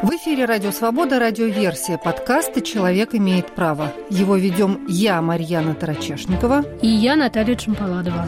В эфире «Радио Свобода», радиоверсия подкаста «Человек имеет право». Его ведем я, Марьяна Тарачешникова. И я, Наталья Чемпаладова.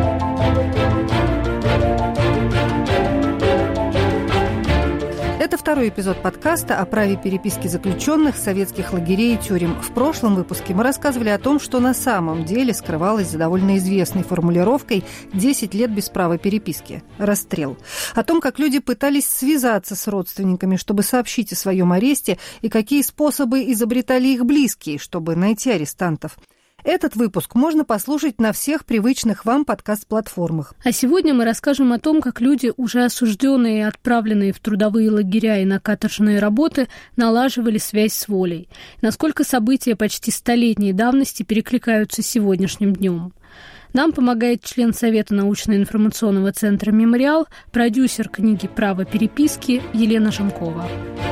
Это второй эпизод подкаста о праве переписки заключенных советских лагерей и тюрем. В прошлом выпуске мы рассказывали о том, что на самом деле скрывалось за довольно известной формулировкой «10 лет без права переписки» – расстрел. О том, как люди пытались связаться с родственниками, чтобы сообщить о своем аресте, и какие способы изобретали их близкие, чтобы найти арестантов. Этот выпуск можно послушать на всех привычных вам подкаст-платформах. А сегодня мы расскажем о том, как люди, уже осужденные и отправленные в трудовые лагеря и на каторжные работы, налаживали связь с волей. Насколько события почти столетней давности перекликаются с сегодняшним днем. Нам помогает член Совета научно-информационного центра «Мемориал», продюсер книги «Право переписки» Елена Жемкова.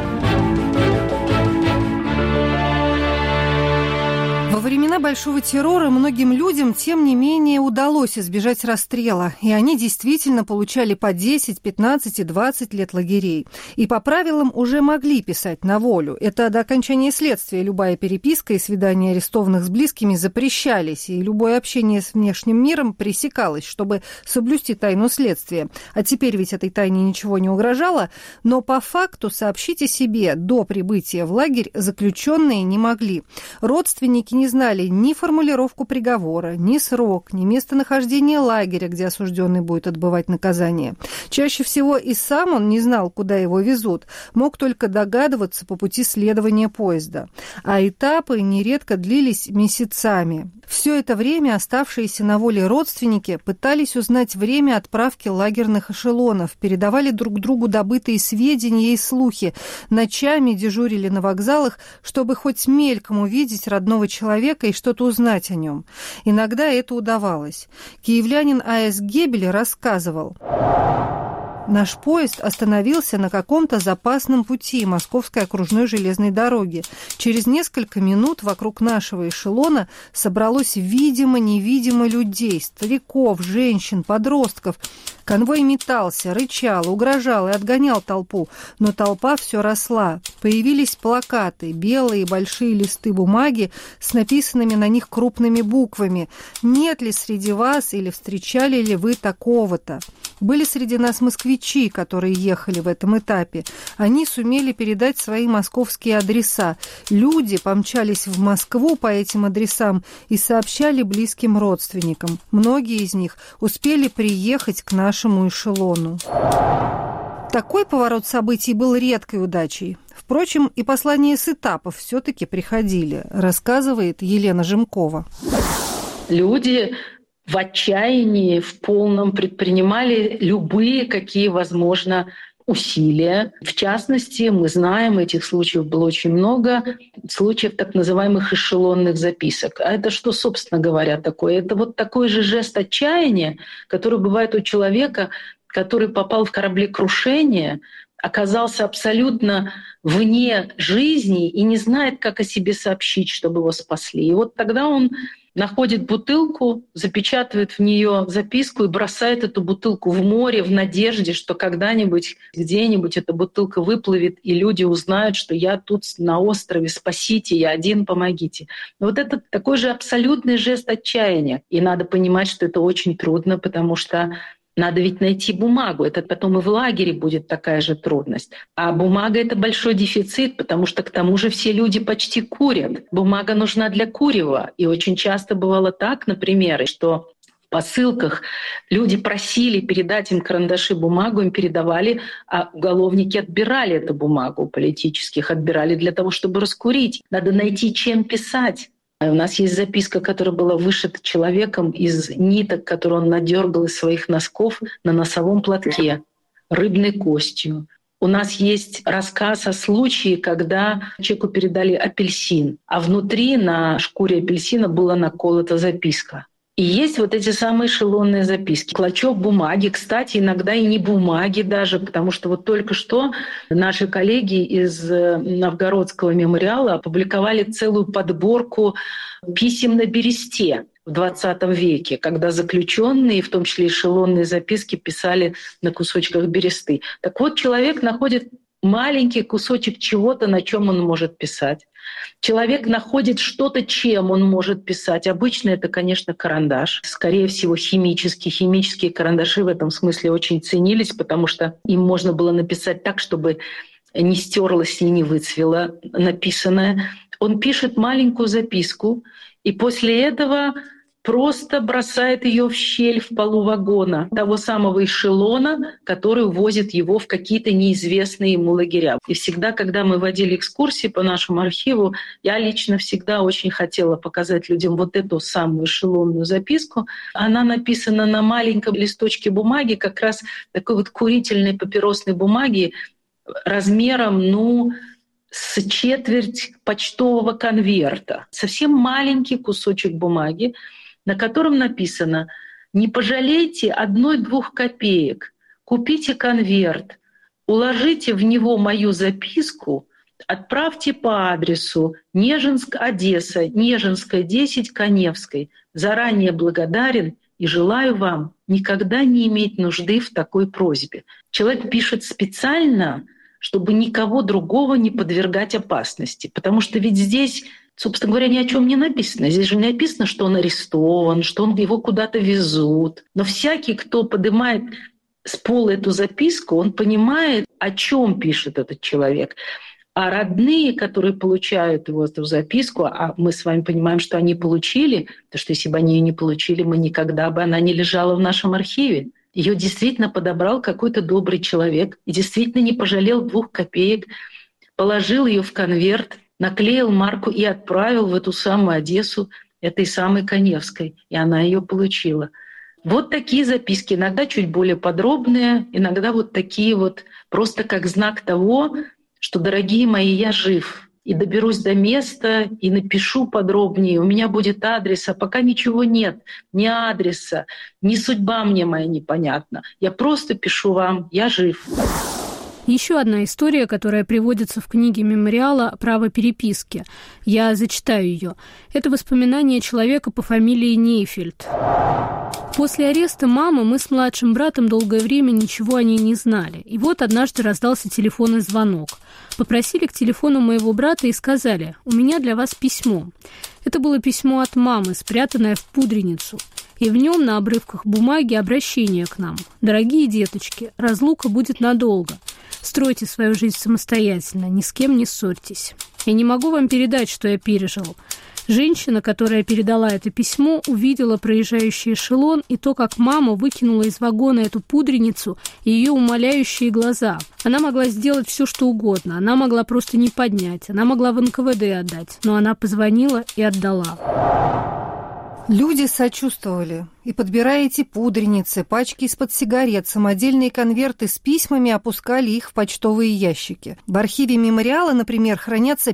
Во времена Большого террора многим людям, тем не менее, удалось избежать расстрела, и они действительно получали по 10, 15 и 20 лет лагерей. И по правилам уже могли писать на волю. Это до окончания следствия любая переписка и свидания арестованных с близкими запрещались, и любое общение с внешним миром пресекалось, чтобы соблюсти тайну следствия. А теперь ведь этой тайне ничего не угрожало, но по факту сообщить о себе до прибытия в лагерь заключенные не могли. Родственники не знали ни формулировку приговора, ни срок, ни местонахождение лагеря, где осужденный будет отбывать наказание. Чаще всего и сам он не знал, куда его везут, мог только догадываться по пути следования поезда. А этапы нередко длились месяцами. Все это время оставшиеся на воле родственники пытались узнать время отправки лагерных эшелонов, передавали друг другу добытые сведения и слухи, ночами дежурили на вокзалах, чтобы хоть мельком увидеть родного человека и что-то узнать о нем. Иногда это удавалось. Киевлянин А.С. Гебель рассказывал: наш поезд остановился на каком-то запасном пути Московской окружной железной дороги. Через несколько минут вокруг нашего эшелона собралось видимо-невидимо людей, стариков, женщин, подростков. Конвой метался, рычал, угрожал и отгонял толпу, но толпа все росла. Появились плакаты, белые большие листы бумаги с написанными на них крупными буквами: «Нет ли среди вас или встречали ли вы такого-то?». Были среди нас москвичи, которые ехали в этом этапе. Они сумели передать свои московские адреса. Люди помчались в Москву по этим адресам и сообщали близким родственникам. Многие из них успели приехать к нашему эшелону. Такой поворот событий был редкой удачей. Впрочем, и послания с этапов все-таки приходили, рассказывает Елена Жемкова. Люди в отчаянии, в полном предпринимали любые, какие возможно, усилия. В частности, мы знаем, этих случаев было очень много, случаев так называемых эшелонных записок. А это что, собственно говоря, такое? Это вот такой же жест отчаяния, который бывает у человека, который попал в кораблекрушение, оказался абсолютно вне жизни и не знает, как о себе сообщить, чтобы его спасли. И вот тогда он находит бутылку, запечатывает в нее записку и бросает эту бутылку в море в надежде, что когда-нибудь, где-нибудь эта бутылка выплывет, и люди узнают, что я тут на острове, спасите, я один, помогите. Вот это такой же абсолютный жест отчаяния. И надо понимать, что это очень трудно, потому что надо ведь найти бумагу. Это потом и в лагере будет такая же трудность. А бумага — это большой дефицит, потому что к тому же все люди почти курят. Бумага нужна для курева. И очень часто бывало так, например, что в посылках люди просили передать им карандаши, бумагу, им передавали, а уголовники отбирали эту бумагу, политических отбирали для того, чтобы раскурить. Надо найти, чем писать. У нас есть записка, которая была вышита человеком из ниток, которые он надергал из своих носков на носовом платке, рыбной костью. У нас есть рассказ о случае, когда человеку передали апельсин, а внутри на шкуре апельсина была наколота записка. И есть вот эти самые эшелонные записки. Клочок бумаги, кстати, иногда и не бумаги даже, потому что вот только что наши коллеги из Новгородского мемориала опубликовали целую подборку писем на бересте в XX веке, когда заключенные, в том числе эшелонные записки, писали на кусочках бересты. Так вот, человек находит маленький кусочек чего-то, на чем он может писать. Человек находит что-то, чем он может писать. Обычно это, конечно, карандаш. Скорее всего, химический. Химические карандаши в этом смысле очень ценились, потому что им можно было написать так, чтобы не стерлось и не выцвело написанное. Он пишет маленькую записку, и после этого просто бросает ее в щель в полу вагона, того самого эшелона, который увозит его в какие-то неизвестные ему лагеря. И всегда, когда мы водили экскурсии по нашему архиву, я лично всегда очень хотела показать людям вот эту самую эшелонную записку. Она написана на маленьком листочке бумаги, как раз такой вот курительной папиросной бумаги, размером, с четверть почтового конверта. Совсем маленький кусочек бумаги, на котором написано: «Не пожалейте 1-2 копеек, купите конверт, уложите в него мою записку, отправьте по адресу Нежинск, Одесса, Нежинская, 10, Каневской. Заранее благодарен и желаю вам никогда не иметь нужды в такой просьбе». Человек пишет специально, чтобы никого другого не подвергать опасности. Потому что ведь здесь, собственно говоря, ни о чем не написано. Здесь же не написано, что он арестован, что его куда-то везут. Но всякий, кто поднимает с пола эту записку, он понимает, о чем пишет этот человек. А родные, которые получают его эту записку, а мы с вами понимаем, что они получили, потому что если бы они ее не получили, она не лежала в нашем архиве. Ее действительно подобрал какой-то добрый человек и действительно не пожалел 2 копеек, положил ее в конверт, наклеил марку и отправил в эту самую Одессу, этой самой Каневской. И она ее получила. Вот такие записки, иногда чуть более подробные, иногда вот такие вот, просто как знак того, что, дорогие мои, я жив. И доберусь до места, и напишу подробнее. У меня будет адрес, а пока ничего нет. Ни адреса, ни судьба мне моя непонятна. Я просто пишу вам: я жив. Еще одна история, которая приводится в книге мемориала «Право переписки». Я зачитаю ее. Это воспоминания человека по фамилии Нейфельд. После ареста мамы мы с младшим братом долгое время ничего о ней не знали. И вот однажды раздался телефонный звонок. Попросили к телефону моего брата и сказали: «У меня для вас письмо». Это было письмо от мамы, спрятанное в пудреницу. И в нем на обрывках бумаги обращение к нам: «Дорогие деточки, разлука будет надолго. Стройте свою жизнь самостоятельно, ни с кем не ссорьтесь». Я не могу вам передать, что я пережил. Женщина, которая передала это письмо, увидела проезжающий эшелон и то, как мама выкинула из вагона эту пудреницу и ее умоляющие глаза. Она могла сделать все, что угодно. Она могла просто не поднять. Она могла в НКВД отдать. Но она позвонила и отдала. Люди сочувствовали. И, подбирая эти пудреницы, пачки из-под сигарет, самодельные конверты с письмами, опускали их в почтовые ящики. В архиве мемориала, например, хранятся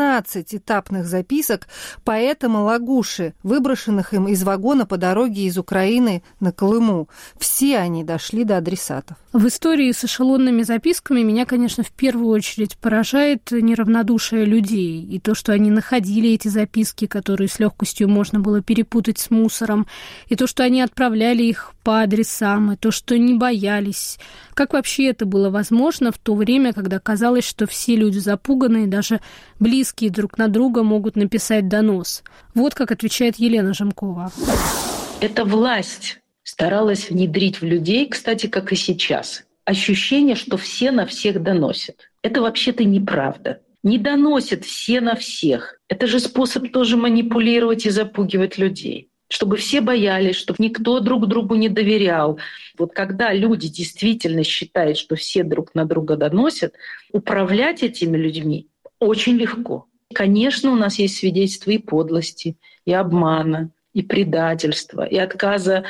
15 этапных записок поэта Малагуши, выброшенных им из вагона по дороге из Украины на Колыму. Все они дошли до адресатов. В истории с эшелонными записками меня, конечно, в первую очередь поражает неравнодушие людей. И то, что они находили эти записки, которые с легкостью можно было перепутать с мусором, и то, что они отправляли их по адресам, и то, что не боялись. Как вообще это было возможно в то время, когда казалось, что все люди запуганы, и даже близкие друг на друга могут написать донос? Вот как отвечает Елена Жемкова. Эта власть старалась внедрить в людей, кстати, как и сейчас, ощущение, что все на всех доносят. Это вообще-то неправда. Не доносят все на всех. Это же способ тоже манипулировать и запугивать людей. Чтобы все боялись, чтобы никто друг другу не доверял. Вот когда люди действительно считают, что все друг на друга доносят, управлять этими людьми очень легко. Конечно, у нас есть свидетельства и подлости, и обмана, и предательства, и отказа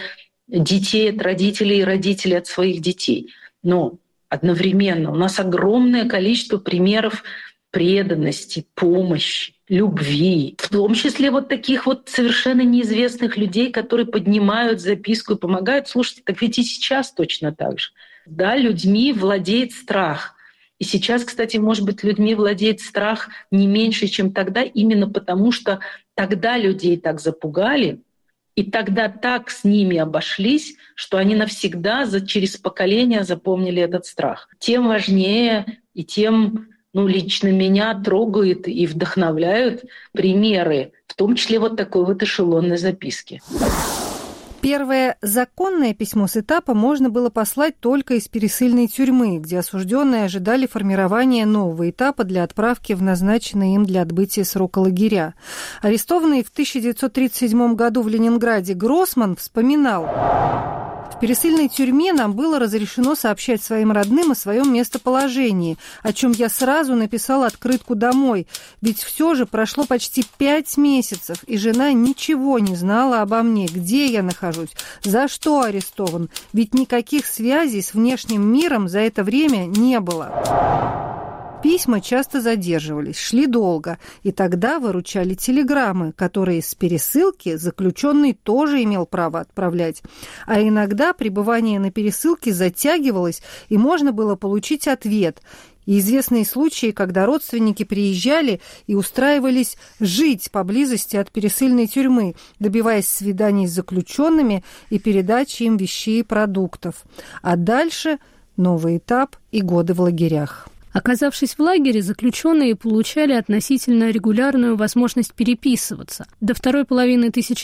детей от родителей и родителей от своих детей. Но одновременно у нас огромное количество примеров преданности, помощи, любви, в том числе вот таких вот совершенно неизвестных людей, которые поднимают записку и помогают. Слушайте, так ведь и сейчас точно так же. Да, людьми владеет страх. И сейчас, кстати, может быть, людьми владеет страх не меньше, чем тогда, именно потому что тогда людей так запугали, и тогда так с ними обошлись, что они навсегда через поколения запомнили этот страх. Тем важнее И тем, лично меня трогают и вдохновляют примеры, в том числе вот такой вот эшелонной записки. Первое законное письмо с этапа можно было послать только из пересыльной тюрьмы, где осужденные ожидали формирования нового этапа для отправки в назначенные им для отбытия срока лагеря. Арестованный в 1937 году в Ленинграде Гроссман вспоминал: «В пересыльной тюрьме нам было разрешено сообщать своим родным о своем местоположении, о чем я сразу написала открытку домой, ведь все же прошло почти 5 месяцев, и жена ничего не знала обо мне, где я нахожусь, за что арестован, ведь никаких связей с внешним миром за это время не было». Письма часто задерживались, шли долго, и тогда выручали телеграммы, которые с пересылки заключенный тоже имел право отправлять. А иногда пребывание на пересылке затягивалось, и можно было получить ответ. И известные случаи, когда родственники приезжали и устраивались жить поблизости от пересыльной тюрьмы, добиваясь свиданий с заключенными и передачи им вещей и продуктов. А дальше новый этап и годы в лагерях. Оказавшись в лагере, заключенные получали относительно регулярную возможность переписываться. До второй половины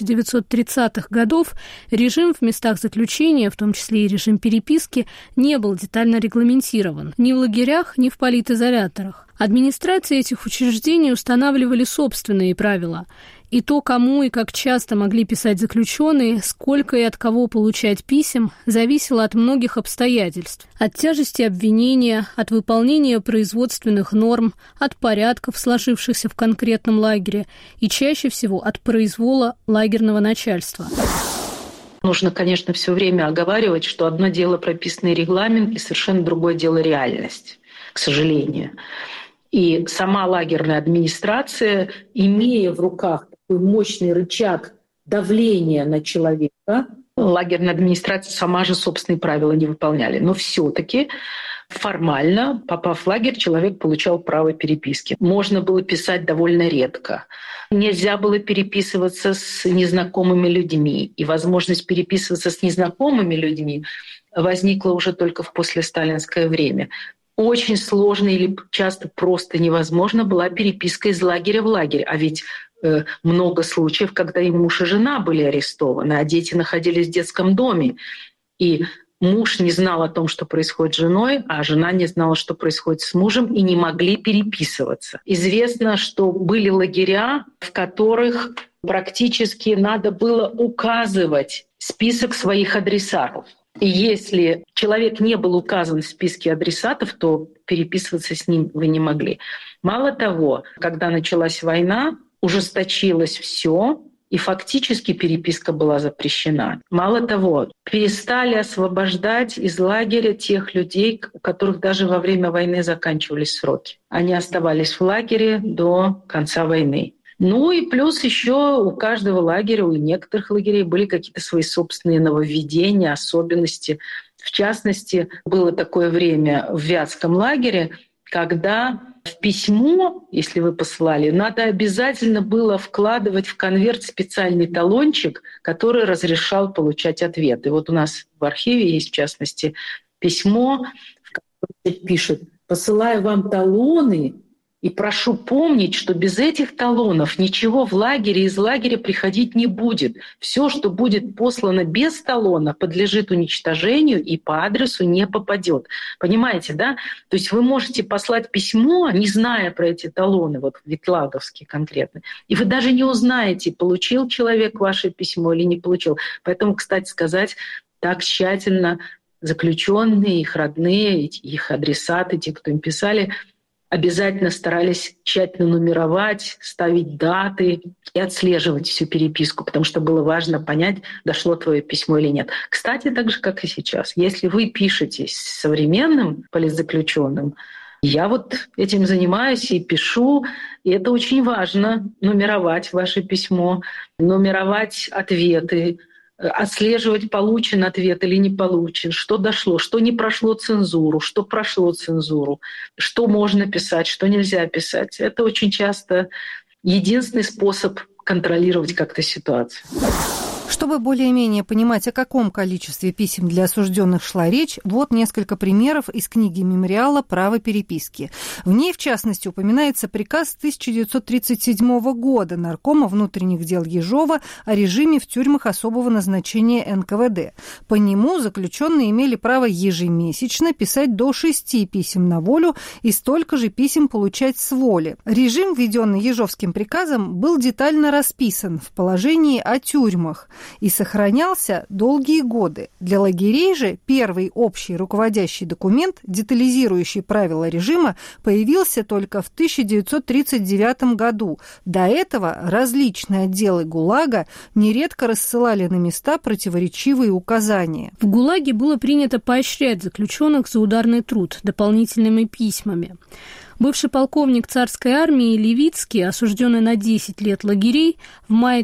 1930-х годов режим в местах заключения, в том числе и режим переписки, не был детально регламентирован ни в лагерях, ни в политизоляторах. Администрации этих учреждений устанавливали собственные правила. И то, кому и как часто могли писать заключенные, сколько и от кого получать писем, зависело от многих обстоятельств. От тяжести обвинения, от выполнения производственных норм, от порядков, сложившихся в конкретном лагере, и чаще всего от произвола лагерного начальства. Нужно, конечно, все время оговаривать, что одно дело прописанный регламент и совершенно другое дело реальность, к сожалению. И сама лагерная администрация, имея в руках такой мощный рычаг давления на человека, лагерная администрация сама же собственные правила не выполняли. Но все-таки формально, попав в лагерь, человек получал право переписки. Можно было писать довольно редко. Нельзя было переписываться с незнакомыми людьми. И возможность переписываться с незнакомыми людьми возникла уже только в послесталинское время. Очень сложно или часто просто невозможно была переписка из лагеря в лагерь. А ведь много случаев, когда и муж, и жена были арестованы, а дети находились в детском доме. И муж не знал о том, что происходит с женой, а жена не знала, что происходит с мужем, и не могли переписываться. Известно, что были лагеря, в которых практически надо было указывать список своих адресатов. И если человек не был указан в списке адресатов, то переписываться с ним вы не могли. Мало того, когда началась война, ужесточилось все, и фактически переписка была запрещена. Мало того, перестали освобождать из лагеря тех людей, у которых даже во время войны заканчивались сроки. Они оставались в лагере до конца войны. Ну и плюс еще у каждого лагеря, у некоторых лагерей были какие-то свои собственные нововведения, особенности. В частности, было такое время в Вятском лагере, когда в письмо, если вы посылали, надо обязательно было вкладывать в конверт специальный талончик, который разрешал получать ответы. Вот у нас в архиве есть, в частности, письмо, в котором пишут: «Посылаю вам талоны, и прошу помнить, что без этих талонов ничего в лагере из лагеря приходить не будет. Все, что будет послано без талона, подлежит уничтожению и по адресу не попадет». Понимаете, да? То есть вы можете послать письмо, не зная про эти талоны, вот ветлаговские конкретно, и вы даже не узнаете, получил человек ваше письмо или не получил. Поэтому, кстати сказать, так тщательно заключенные, их родные, их адресаты, те, кто им писали, обязательно старались тщательно нумеровать, ставить даты и отслеживать всю переписку, потому что было важно понять, дошло твое письмо или нет. Кстати, так же, как и сейчас. Если вы пишете с современным политзаключенным, я вот этим занимаюсь и пишу, и это очень важно — нумеровать ваше письмо, нумеровать ответы, отслеживать, получен ответ или не получен, что дошло, что не прошло цензуру, что прошло цензуру, что можно писать, что нельзя писать. Это очень часто единственный способ контролировать как-то ситуацию. Чтобы более-менее понимать, о каком количестве писем для осужденных шла речь, вот несколько примеров из книги мемориала «Право переписки». В ней, в частности, упоминается приказ 1937 года Наркома внутренних дел Ежова о режиме в тюрьмах особого назначения НКВД. По нему заключенные имели право ежемесячно писать до 6 писем на волю и столько же писем получать с воли. Режим, введенный Ежовским приказом, был детально расписан в положении о тюрьмах и сохранялся долгие годы. Для лагерей же первый общий руководящий документ, детализирующий правила режима, появился только в 1939 году. До этого различные отделы ГУЛАГа нередко рассылали на места противоречивые указания. В ГУЛАГе было принято поощрять заключенных за ударный труд дополнительными письмами. Бывший полковник царской армии Левицкий, осужденный на 10 лет лагерей, в мае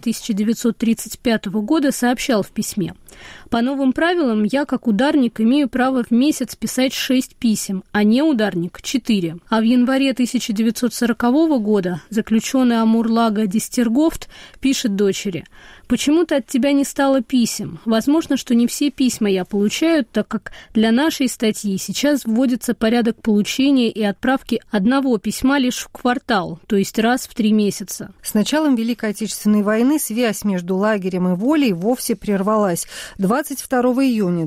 1935 года сообщал в письме: «По новым правилам я, как ударник, имею право в месяц писать 6 писем, а не ударник – 4». А в январе 1940 года заключенный Амурлага Дистергофт пишет дочери: «Почему-то от тебя не стало писем. Возможно, что не все письма я получаю, так как для нашей статьи сейчас вводится порядок получения и отправки одного письма лишь в квартал, то есть раз в 3 месяца». С началом Великой Отечественной войны связь между лагерем и волей вовсе прервалась. 22 июня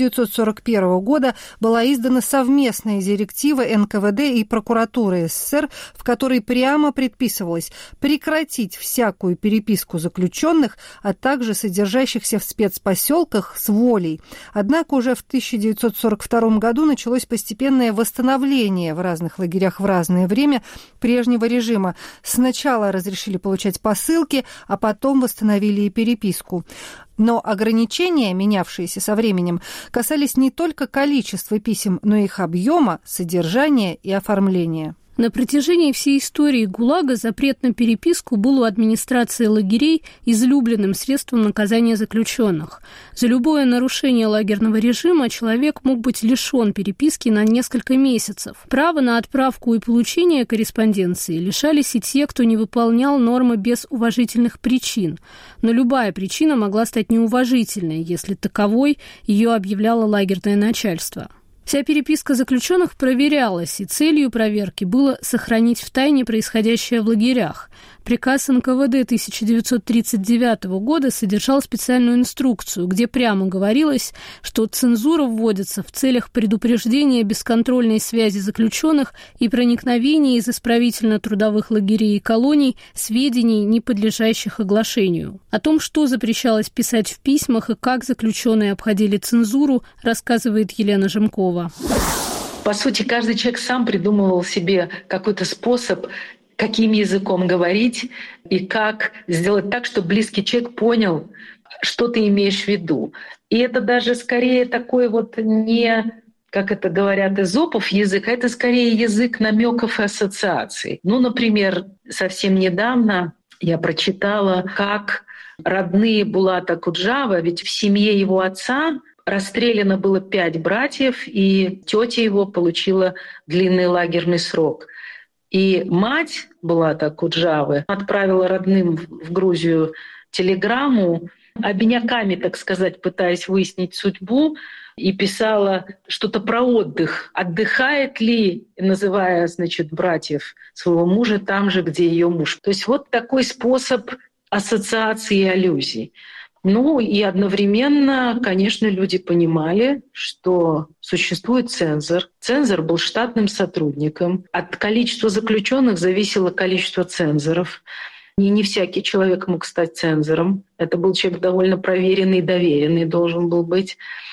1941 года была издана совместная директива НКВД и прокуратуры СССР, в которой прямо предписывалось прекратить всякую переписку заключенных, а также содержащихся в спецпоселках с волей. Однако уже в 1942 году началось постепенное восстановление в разных лагерях в разное время прежнего режима. Сначала разрешили получать посылки, а потом восстановили и переписку. Но ограничения, менявшиеся со временем, касались не только количества писем, но и их объема, содержания и оформления. На протяжении всей истории ГУЛАГа запрет на переписку был у администрации лагерей излюбленным средством наказания заключенных. За любое нарушение лагерного режима человек мог быть лишен переписки на несколько месяцев. Право на отправку и получение корреспонденции лишались и те, кто не выполнял нормы без уважительных причин. Но любая причина могла стать неуважительной, если таковой ее объявляло лагерное начальство. Вся переписка заключенных проверялась, и целью проверки было сохранить в тайне происходящее в лагерях. Приказ НКВД 1939 года содержал специальную инструкцию, где прямо говорилось, что цензура вводится в целях предупреждения бесконтрольной связи заключенных и проникновения из исправительно-трудовых лагерей и колоний сведений, не подлежащих оглашению. О том, что запрещалось писать в письмах и как заключенные обходили цензуру, рассказывает Елена Жемкова. По сути, каждый человек сам придумывал себе какой-то способ, каким языком говорить и как сделать так, чтобы близкий человек понял, что ты имеешь в виду. И это даже скорее такой вот не, как это говорят эзопов, язык, а это скорее язык намеков и ассоциаций. Ну, например, совсем недавно я прочитала, как родные Булата Куджава, ведь в семье его отца расстреляно было 5 братьев, и тетя его получила длинный лагерный срок. И мать Булата Куджавы отправила родным в Грузию телеграмму, обиняками, так сказать, пытаясь выяснить судьбу, и писала что-то про отдых. Отдыхает ли, называя, значит, братьев своего мужа там же, где ее муж. То есть вот такой способ ассоциации и аллюзий. Ну и одновременно, конечно, люди понимали, что существует цензор. Цензор был штатным сотрудником. От количества заключенных зависело количество цензоров. И не всякий человек мог стать цензором. Это был человек довольно проверенный и доверенный должен был быть.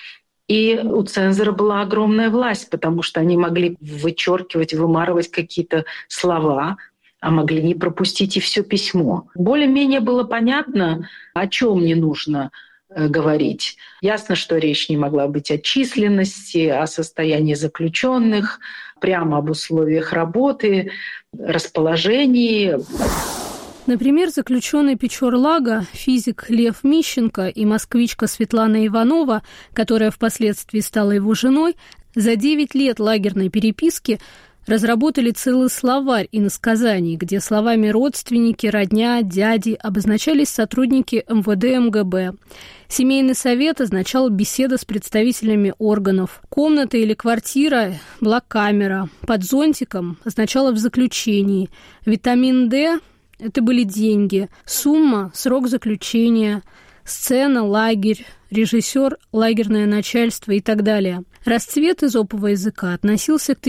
И у цензора была огромная власть, потому что они могли вычеркивать, вымарывать какие-то слова, а могли не пропустить и все письмо. Более-менее было понятно, о чем не нужно говорить. Ясно, что речь не могла быть о численности, о состоянии заключенных, прямо об условиях работы, расположении. Например, заключенный Печорлага, физик Лев Мищенко и москвичка Светлана Иванова, которая впоследствии стала его женой, за 9 лет лагерной переписки разработали целый словарь иносказаний, где словами «родственники», «родня», «дяди» обозначались сотрудники МВД, МГБ. Семейный совет означал беседа с представителями органов. Комната или квартира была камера. Под зонтиком означало в заключении. Витамин D – это были деньги. Сумма – срок заключения. Сцена – лагерь. Режиссер – лагерное начальство и так далее. Расцвет эзопового языка относился к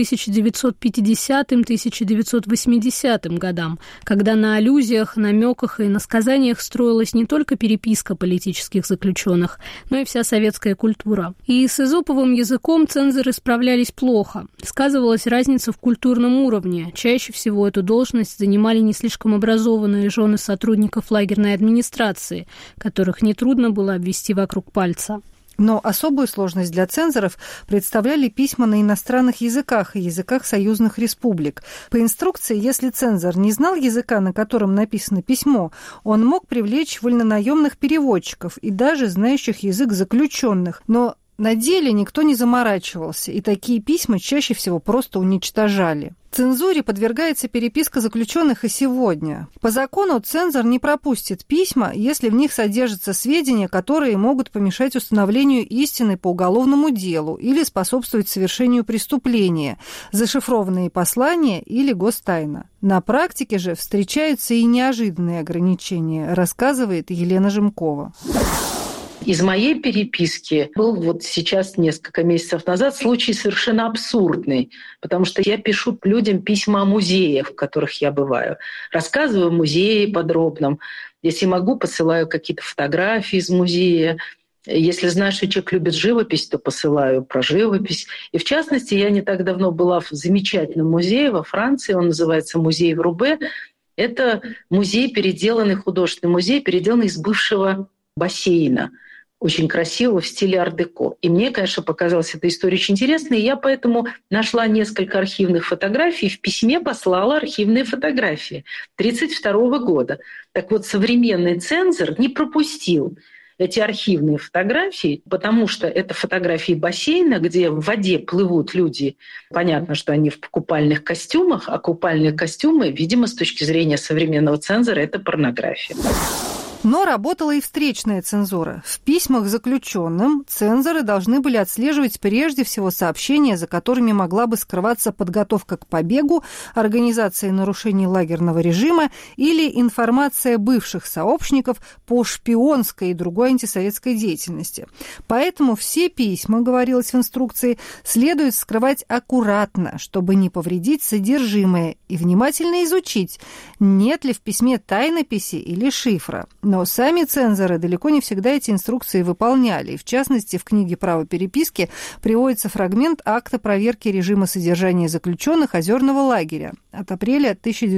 1950-1980 годам, когда на аллюзиях, намеках и иносказаниях строилась не только переписка политических заключенных, но и вся советская культура. И с эзоповым языком цензоры справлялись плохо. Сказывалась разница в культурном уровне. Чаще всего эту должность занимали не слишком образованные жены сотрудников лагерной администрации, которых нетрудно было обвести вокруг пальца. Но особую сложность для цензоров представляли письма на иностранных языках и языках союзных республик. По инструкции, если цензор не знал языка, на котором написано письмо, он мог привлечь вольнонаемных переводчиков и даже знающих язык заключенных. Но на деле никто не заморачивался, и такие письма чаще всего просто уничтожали. Цензуре подвергается переписка заключенных и сегодня. По закону цензор не пропустит письма, если в них содержатся сведения, которые могут помешать установлению истины по уголовному делу или способствовать совершению преступления, зашифрованные послания или гостайна. На практике же встречаются и неожиданные ограничения, рассказывает Елена Жемкова. Из моей переписки был вот сейчас, несколько месяцев назад, случай совершенно абсурдный, потому что я пишу людям письма о музеях, в которых я бываю. Рассказываю о музее подробном. Если могу, посылаю какие-то фотографии из музея. Если знаю, что человек любит живопись, то посылаю про живопись. И в частности, я не так давно была в замечательном музее во Франции, он называется «Музей в Рубе». Это музей, художественный музей, переделанный из бывшего бассейна. Очень красиво, в стиле ар-деко. И мне, конечно, показалась эта история очень интересной, и я поэтому нашла несколько архивных фотографий, в письме послала архивные фотографии 1932 года. Так вот, современный цензор не пропустил эти архивные фотографии, потому что это фотографии бассейна, где в воде плывут люди. Понятно, что они в купальных костюмах, а купальные костюмы, видимо, с точки зрения современного цензора, это порнография. Но работала и встречная цензура. В письмах заключенным цензоры должны были отслеживать прежде всего сообщения, за которыми могла бы скрываться подготовка к побегу, организация нарушений лагерного режима или информация бывших сообщников по шпионской и другой антисоветской деятельности. Поэтому все письма, говорилось в инструкции, следует скрывать аккуратно, чтобы не повредить содержимое, и внимательно изучить, нет ли в письме тайнописи или шифра. Но сами цензоры далеко не всегда эти инструкции выполняли. И в частности, в книге «Право переписки» приводится фрагмент акта проверки режима содержания заключенных Озерного лагеря от апреля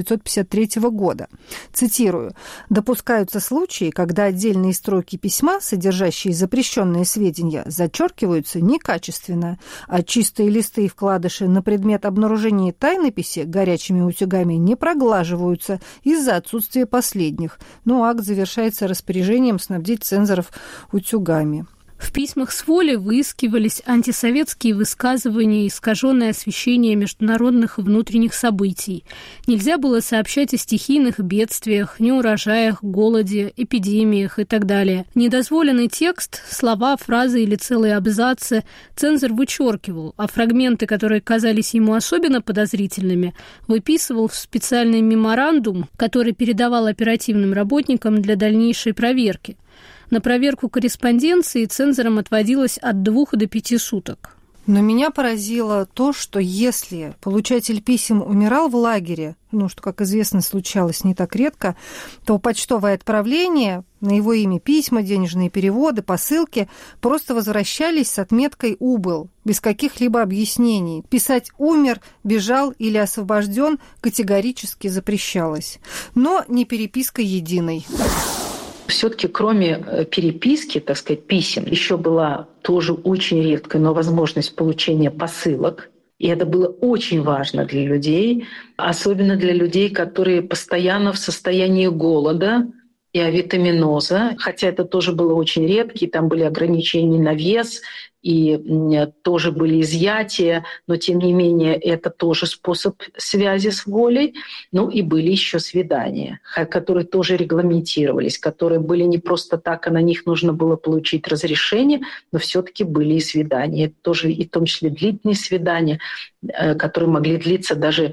1953 года. Цитирую. «Допускаются случаи, когда отдельные строки письма, содержащие запрещенные сведения, зачеркиваются некачественно, а чистые листы и вкладыши на предмет обнаружения тайнописи горячими утюгами не проглаживаются из-за отсутствия последних». Но акт завершается распоряжением снабдить цензоров утюгами. В письмах с воли выискивались антисоветские высказывания и искаженное освещение международных и внутренних событий. Нельзя было сообщать о стихийных бедствиях, неурожаях, голоде, эпидемиях и так далее. Недозволенный текст, слова, фразы или целые абзацы цензор вычеркивал, а фрагменты, которые казались ему особенно подозрительными, выписывал в специальный меморандум, который передавал оперативным работникам для дальнейшей проверки. На проверку корреспонденции цензорам отводилось от 2 до 5 суток. Но меня поразило то, что если получатель писем умирал в лагере, что, как известно, случалось не так редко, то почтовое отправление, на его имя письма, денежные переводы, посылки просто возвращались с отметкой «убыл», без каких-либо объяснений. Писать «умер», «бежал» или «освобожден» категорически запрещалось. Но не переписка единой. Все-таки кроме переписки, так сказать, писем, еще была тоже очень редкая, но возможность получения посылок. И это было очень важно для людей, особенно для людей, которые постоянно в состоянии голода и авитаминоза, хотя это тоже было очень редко, там были ограничения на вес, и тоже были изъятия, но тем не менее это тоже способ связи с волей. Ну и были еще свидания, которые тоже регламентировались, которые были не просто так, а на них нужно было получить разрешение, но все-таки были и свидания, тоже и в том числе длительные свидания, которые могли длиться даже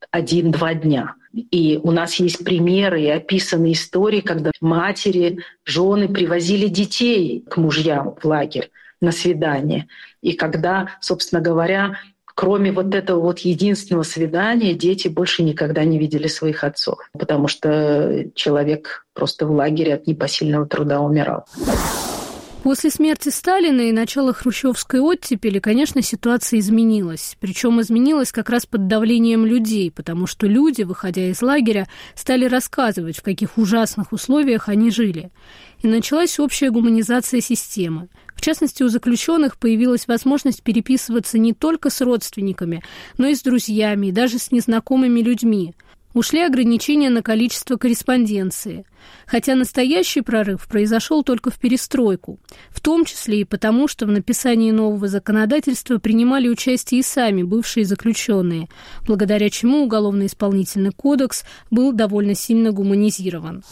1-2 дня. И у нас есть примеры и описанные истории, когда матери, жены привозили детей к мужьям в лагерь на свидание. И когда, собственно говоря, кроме вот этого вот единственного свидания, дети больше никогда не видели своих отцов, потому что человек просто в лагере от непосильного труда умирал. После смерти Сталина и начала хрущевской оттепели, конечно, ситуация изменилась. Причем изменилась как раз под давлением людей, потому что люди, выходя из лагеря, стали рассказывать, в каких ужасных условиях они жили. И началась общая гуманизация системы. В частности, у заключенных появилась возможность переписываться не только с родственниками, но и с друзьями, и даже с незнакомыми людьми. Ушли ограничения на количество корреспонденции. Хотя настоящий прорыв произошел только в перестройку, в том числе и потому, что в написании нового законодательства принимали участие и сами бывшие заключенные, благодаря чему Уголовно-исполнительный кодекс был довольно сильно гуманизирован.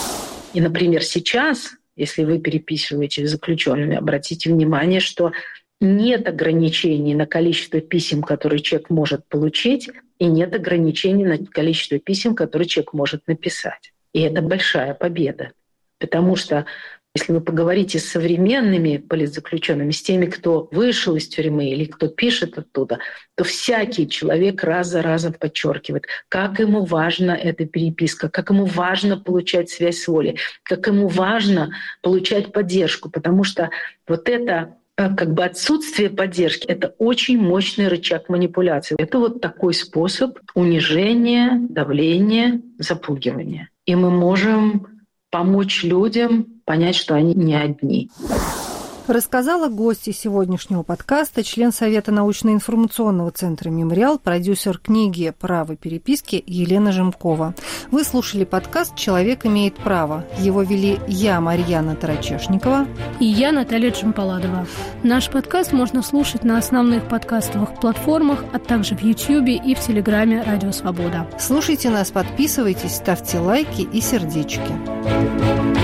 И, например, сейчас, если вы переписываетесь с заключенными, обратите внимание, что нет ограничений на количество писем, которые человек может получить, и нет ограничений на количество писем, которые человек может написать. И это большая победа. Потому что если вы поговорите с современными политзаключенными, с теми, кто вышел из тюрьмы или кто пишет оттуда, то всякий человек раз за разом подчеркивает, как ему важна эта переписка, как ему важно получать связь с волей, как ему важно получать поддержку. Потому что вот это как бы отсутствие поддержки — это очень мощный рычаг манипуляции. Это вот такой способ унижения, давления, запугивания. И мы можем помочь людям понять, что они не одни. Рассказала гостья сегодняшнего подкаста, член Совета научно-информационного центра «Мемориал», продюсер книги «Право переписки» Елена Жемкова. Вы слушали подкаст «Человек имеет право». Его вели я, Марьяна Тарачешникова. И я, Наталья Джампаладова. Наш подкаст можно слушать на основных подкастовых платформах, а также в Ютьюбе и в Телеграме «Радио Свобода». Слушайте нас, подписывайтесь, ставьте лайки и сердечки.